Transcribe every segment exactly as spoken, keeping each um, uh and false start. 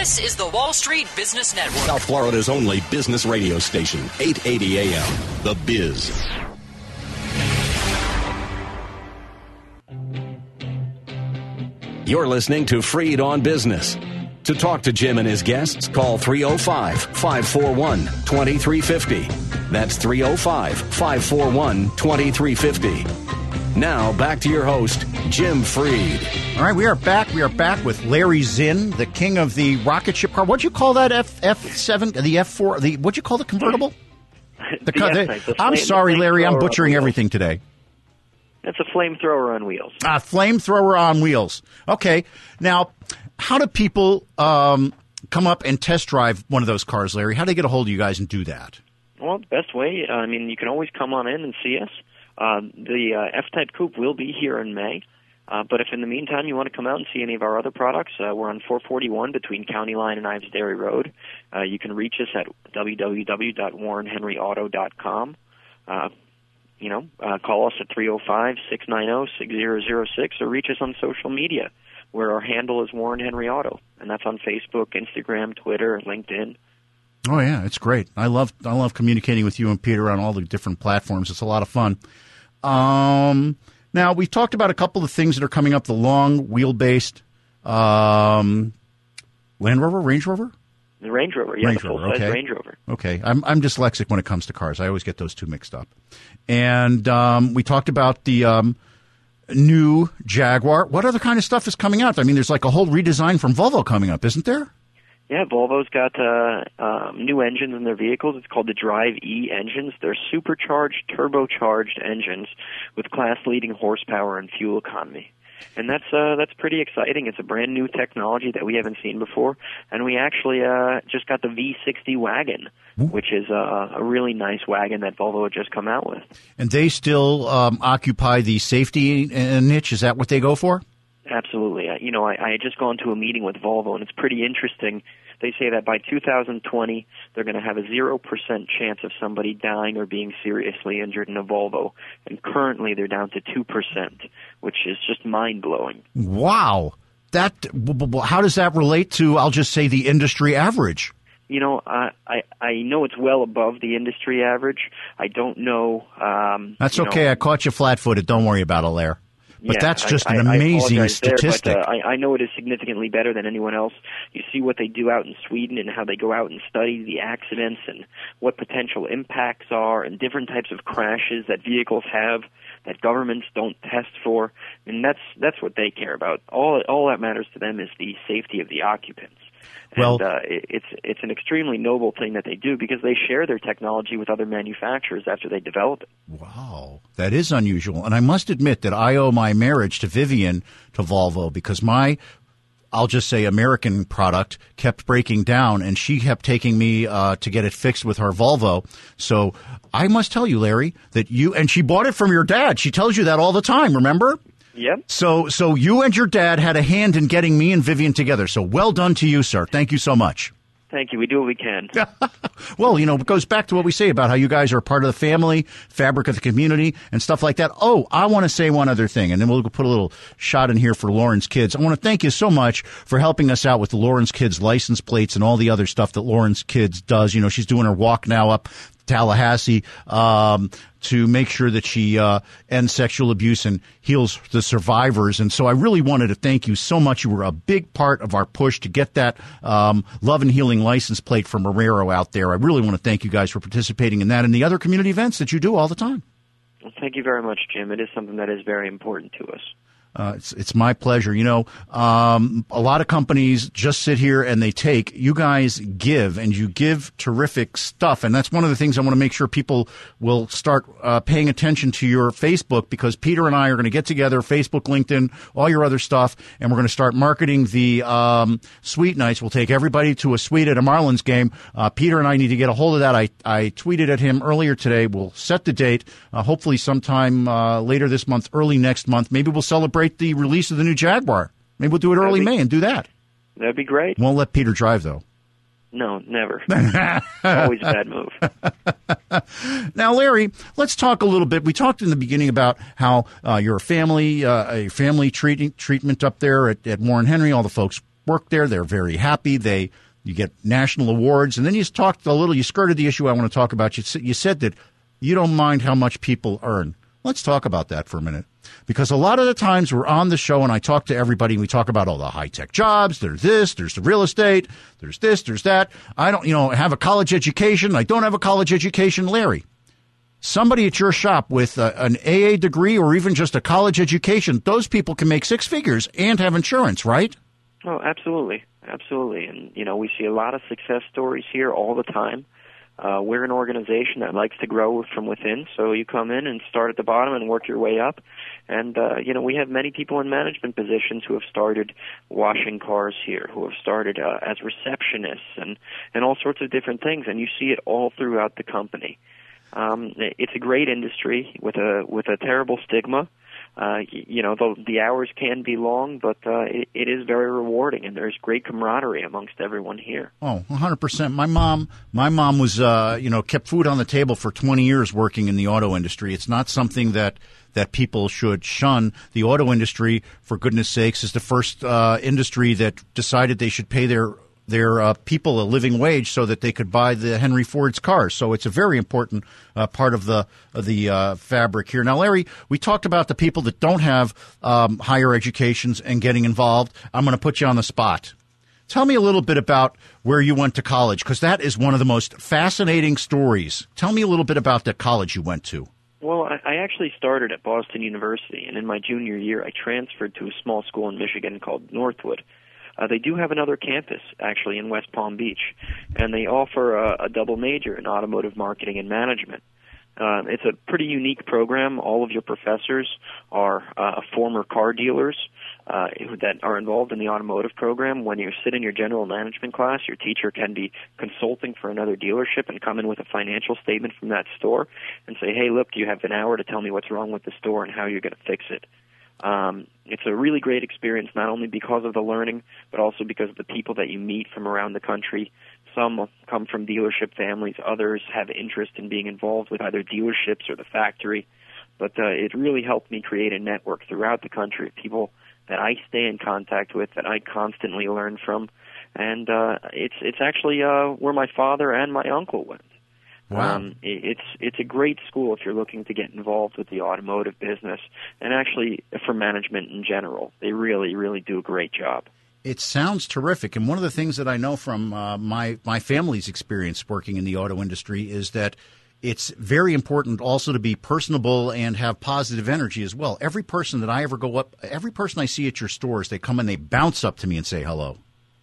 This is the Wall Street Business Network. South Florida's only business radio station, eight eighty A M, The Biz. You're listening to Freed on Business. To talk to Jim and his guests, call three oh five, five four one, two three five oh. That's three oh five, five four one, two three five oh. Now, back to your host, Jim Freed. All right, we are back. We are back with Larry Zinn, the king of the rocket ship car. What'd you call that, F, F7, the F four, the, what'd you call the convertible? The, the the, F-type, the I'm flame, sorry, Larry, I'm flamethrower butchering on everything today. It's a flamethrower on wheels. Ah, flamethrower on wheels. Okay. Now, how do people um, come up and test drive one of those cars, Larry? How do they get a hold of you guys and do that? Well, the best way, uh, I mean, you can always come on in and see us. Uh, the uh, F-Type Coupe will be here in May. Uh, but if in the meantime you want to come out and see any of our other products, uh, we're on four forty-one between County Line and Ives Dairy Road. Uh, you can reach us at w w w dot warren henry auto dot com. Uh, you know, uh, call us at three oh five, six nine oh, six oh oh six or reach us on social media, where our handle is Warren Henry Auto, and that's on Facebook, Instagram, Twitter, LinkedIn. Oh yeah, it's great. I love I love communicating with you and Peter on all the different platforms. It's a lot of fun. Um, now we've talked about a couple of things that are coming up. The long wheelbase um, Land Rover, Range Rover. The Range Rover, yeah, Range the full-size Rover, okay. Range Rover. Okay, I'm I'm dyslexic when it comes to cars. I always get those two mixed up. And um, we talked about the um, new Jaguar. What other kind of stuff is coming out? I mean, there's like a whole redesign from Volvo coming up, isn't there? Yeah, Volvo's got uh, um, new engines in their vehicles. It's called the Drive E engines. They're supercharged, turbocharged engines with class-leading horsepower and fuel economy. And that's uh, that's pretty exciting. It's a brand new technology that we haven't seen before. And we actually uh, just got the V sixty wagon, which is uh, a really nice wagon that Volvo had just come out with. And they still um, occupy the safety niche? Is that what they go for? Absolutely. You know, I, I had just gone to a meeting with Volvo, and it's pretty interesting. They say that by two thousand twenty, they're going to have a zero percent chance of somebody dying or being seriously injured in a Volvo. And currently, they're down to two percent, which is just mind-blowing. Wow. That, how does that relate to, I'll just say, the industry average? You know, I, I, I know it's well above the industry average. I don't know. Um, That's okay. Know, I caught you flat-footed. Don't worry about it, Lair. But yeah, that's just I, an I, amazing I statistic. There, but, uh, I, I know it is significantly better than anyone else. You see what they do out in Sweden and how they go out and study the accidents and what potential impacts are and different types of crashes that vehicles have that governments don't test for. And that's that's what they care about. All all that matters to them is the safety of the occupants. Well, and uh, it, it's it's an extremely noble thing that they do because they share their technology with other manufacturers after they develop it. Wow, that is unusual. And I must admit that I owe my marriage to Vivian to Volvo because my, I'll just say American product kept breaking down and she kept taking me uh, to get it fixed with her Volvo. So I must tell you, Larry, that you, and she bought it from your dad. She tells you that all the time, remember? Yep. So, so you and your dad had a hand in getting me and Vivian together. So well done to you, sir. Thank you so much. Thank you. We do what we can. Well, you know, it goes back to what we say about how you guys are part of the family, fabric of the community, and stuff like that. Oh, I want to say one other thing, and then we'll put a little shot in here for Lauren's Kids. I want to thank you so much for helping us out with the Lauren's Kids license plates and all the other stuff that Lauren's Kids does. You know, she's doing her walk now up Tallahassee um, to make sure that she uh, ends sexual abuse and heals the survivors. And so I really wanted to thank you so much. You were a big part of our push to get that um, Love and Healing license plate from Marrero out there. I really want to thank you guys for participating in that and the other community events that you do all the time. Well, thank you very much, Jim. It is something that is very important to us. Uh, it's it's my pleasure. You know, um, a lot of companies just sit here and they take. You guys give, and you give terrific stuff. And that's one of the things I want to make sure people will start uh, paying attention to your Facebook, because Peter and I are going to get together, Facebook, LinkedIn, all your other stuff, and we're going to start marketing the um, Suite Nights. We'll take everybody to a suite at a Marlins game. Uh, Peter and I need to get a hold of that. I, I tweeted at him earlier today. We'll set the date, uh, hopefully sometime uh, later this month, early next month. Maybe we'll celebrate the release of the new Jaguar. Maybe we'll do it early be, May and do that. That'd be great. Won't let Peter drive, though. No, never. Always a bad move. Now, Larry, let's talk a little bit. We talked in the beginning about how uh, your family, uh, a family treat- treatment up there at, at Warren Henry, all the folks work there. They're very happy. They you get national awards. And then you talked a little, you skirted the issue I want to talk about. You, you said that you don't mind how much people earn. Let's talk about that for a minute. Because a lot of the times we're on the show and I talk to everybody and we talk about all the high-tech jobs. There's this, there's the real estate, there's this, there's that. I don't, you know, have a college education. I don't have a college education. Larry, somebody at your shop with a, an A A degree or even just a college education, those people can make six figures and have insurance, right? Oh, absolutely. Absolutely. And, you know, we see a lot of success stories here all the time. Uh, we're an organization that likes to grow from within, so you come in and start at the bottom and work your way up. And, uh, you know, we have many people in management positions who have started washing cars here, who have started uh, as receptionists and, and all sorts of different things, and you see it all throughout the company. Um, it's a great industry with a with a terrible stigma. Uh, you know, the, the hours can be long, but uh, it, it is very rewarding, and there's great camaraderie amongst everyone here. Oh, one hundred percent. My mom, my mom was, uh, you know, kept food on the table for twenty years working in the auto industry. It's not something that, that people should shun. The auto industry, for goodness sakes, is the first uh, industry that decided they should pay their their uh, people a living wage so that they could buy the Henry Ford's cars. So it's a very important uh, part of the of the uh, fabric here. Now, Larry, we talked about the people that don't have um, higher educations and getting involved. I'm going to put you on the spot. Tell me a little bit about where you went to college, because that is one of the most fascinating stories. Tell me a little bit about the college you went to. Well, I, I actually started at Boston University, and in my junior year, I transferred to a small school in Michigan called Northwood. Uh, they do have another campus, actually, in West Palm Beach, and they offer a, a double major in automotive marketing and management. Uh, it's a pretty unique program. All of your professors are uh, former car dealers uh, that are involved in the automotive program. When you sit in your general management class, your teacher can be consulting for another dealership and come in with a financial statement from that store and say, hey, look, you have an hour to tell me what's wrong with the store and how you're going to fix it. Um, it's a really great experience, not only because of the learning, but also because of the people that you meet from around the country. Some come from dealership families. Others have interest in being involved with either dealerships or the factory. But uh, it really helped me create a network throughout the country of people that I stay in contact with, that I constantly learn from. And uh, it's it's actually uh, where my father and my uncle went. Wow. Um, it's it's a great school if you're looking to get involved with the automotive business, and actually for management in general. They really, really do a great job. It sounds terrific. And one of the things that I know from uh, my, my family's experience working in the auto industry is that it's very important also to be personable and have positive energy as well. Every person that I ever go up, every person I see at your stores, they come and they bounce up to me and say hello.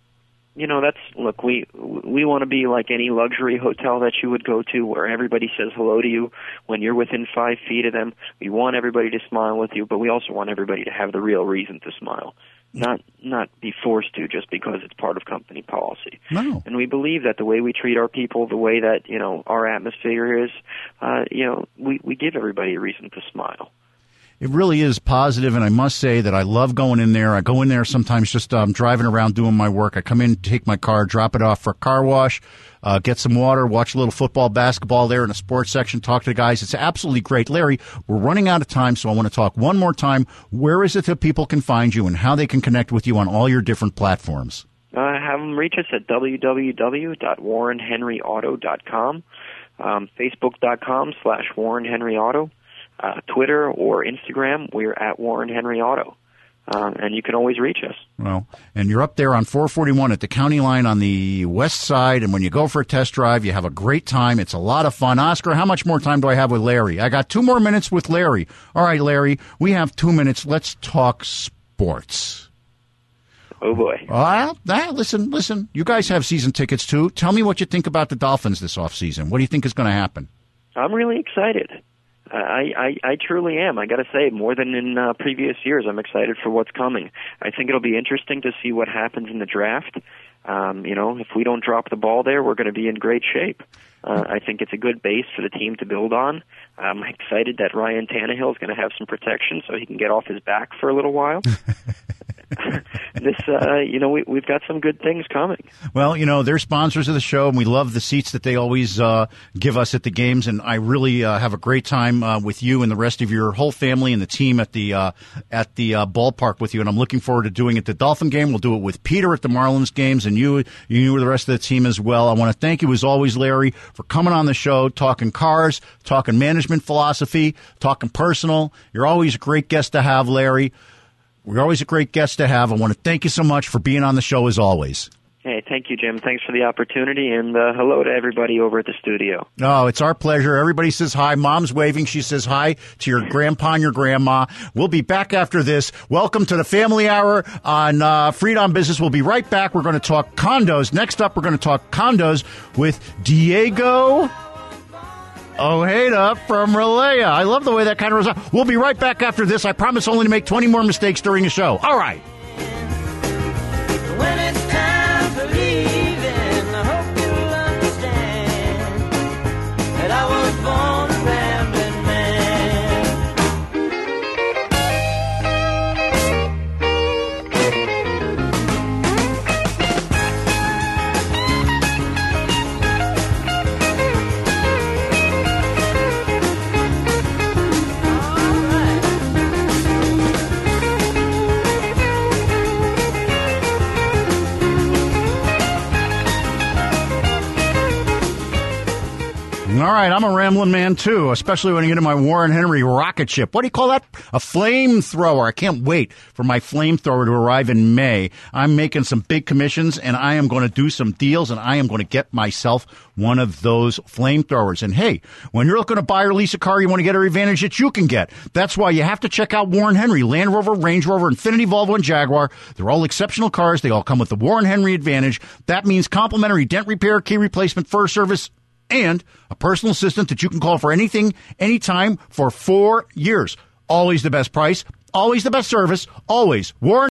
You know, that's, look, we we want to be like any luxury hotel that you would go to where everybody says hello to you when you're within five feet of them. We want everybody to smile with you, but we also want everybody to have the real reason to smile, not not be forced to just because it's part of company policy. No. And we believe that the way we treat our people, the way that, you know, our atmosphere is, uh, you know, we, we give everybody a reason to smile. It really is positive, and I must say that I love going in there. I go in there sometimes just um, driving around doing my work. I come in, take my car, drop it off for a car wash, uh, get some water, watch a little football, basketball there in the sports section, talk to the guys. It's absolutely great. Larry, we're running out of time, so I want to talk one more time. Where is it that people can find you and how they can connect with you on all your different platforms? Uh, have them reach us at w w w dot warren henry auto dot com, um, facebook dot com slash warren henry auto. Uh, Twitter or Instagram, we're at Warren Henry Auto, um, and you can always reach us. Well, and you're up there on four forty-one at the county line on the west side, and when you go for a test drive, you have a great time. It's a lot of fun. Oscar, how much more time do I have with Larry? I got two more minutes with Larry. All right, Larry, we have two minutes. Let's talk sports. Oh, boy. Well, uh, listen, listen. You guys have season tickets, too. Tell me what you think about the Dolphins this offseason. What do you think is going to happen? I'm really excited. I, I, I truly am. I got to say, more than in uh, previous years, I'm excited for what's coming. I think it'll be interesting to see what happens in the draft. Um, you know, if we don't drop the ball there, we're going to be in great shape. Uh, I think it's a good base for the team to build on. I'm excited that Ryan Tannehill is going to have some protection so he can get off his back for a little while. this, uh, you know, we, we've got some good things coming. Well, you know, they're sponsors of the show, and we love the seats that they always uh, give us at the games. And I really uh, have a great time uh, with you and the rest of your whole family and the team at the uh, at the uh, ballpark with you. And I'm looking forward to doing it at the Dolphin game. We'll do it with Peter at the Marlins games, and you, you and the rest of the team as well. I want to thank you, as always, Larry, for coming on the show, talking cars, talking management philosophy, talking personal. You're always a great guest to have, Larry. We're always a great guest to have. I want to thank you so much for being on the show, as always. Hey, thank you, Jim. Thanks for the opportunity, and uh, hello to everybody over at the studio. Oh, it's our pleasure. Everybody says hi. Mom's waving. She says hi to your grandpa and your grandma. We'll be back after this. Welcome to the Family Hour on uh, Freed on Business. We'll be right back. We're going to talk condos. Next up, we're going to talk condos with Diego Ojeda from Relaya. I love the way that kind of goes on. We'll be right back after this. I promise only to make twenty more mistakes during the show. All right. When it's time for leaving, I hope you'll understand that I was born a rambling All right, I'm a rambling man, too, especially when I get in my Warren Henry rocket ship. What do you call that? A flamethrower. I can't wait for my flamethrower to arrive in May. I'm making some big commissions, and I am going to do some deals, and I am going to get myself one of those flamethrowers. And, hey, when you're looking to buy or lease a car, you want to get every advantage that you can get. That's why you have to check out Warren Henry. Land Rover, Range Rover, Infiniti, Volvo, and Jaguar. They're all exceptional cars. They all come with the Warren Henry Advantage. That means complimentary dent repair, key replacement, fur service, and a personal assistant that you can call for anything, anytime for four years. Always the best price, always the best service, always Warren